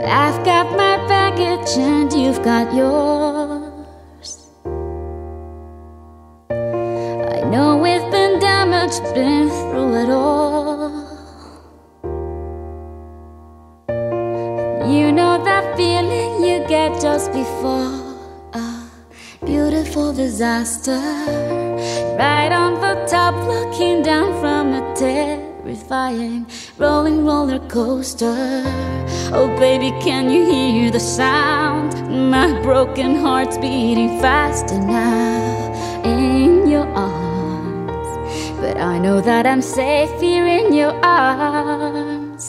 I've got my baggage and you've got yours. I know we've been damaged, been through it all. You know that feeling you get just before a beautiful disaster, right on the top, looking down from a terrifying rolling roller coaster. Oh baby, can you hear the sound? My broken heart's beating faster now in your arms, but I know that I'm safe here in your arms.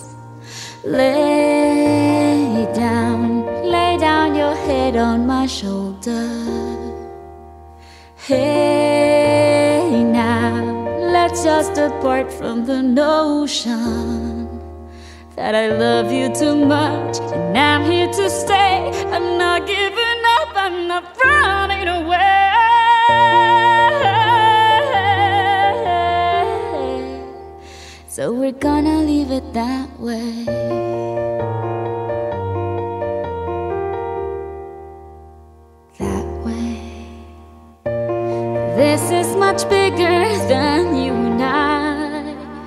Lay down your head on my shoulder. Hey now, let's just depart from the notion that I love you too much and I'm here to stay. I'm not giving up, I'm not running away. So we're gonna leave it that way. That way. This is much bigger than you and I.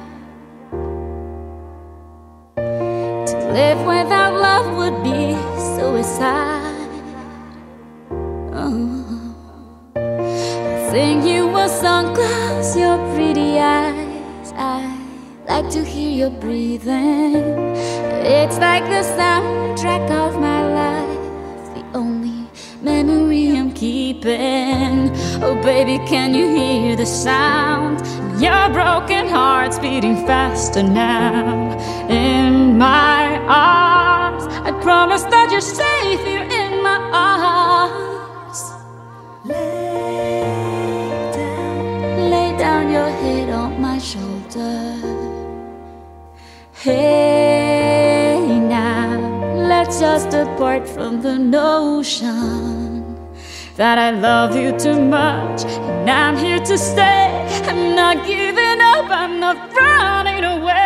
To live without love would be suicide. Oh. I sing you a song, close your pretty eyes. I like to hear your breathing. It's like the soundtrack of my life, the only memory I'm keeping. Oh baby, can you hear the sound? Your broken heart's beating faster now in my arms. I promise that you're safe here in my arms. Lay down your head on my shoulder. Hey now, let's just depart from the notion that I love you too much and I'm here to stay. I'm not giving up, I'm not running away.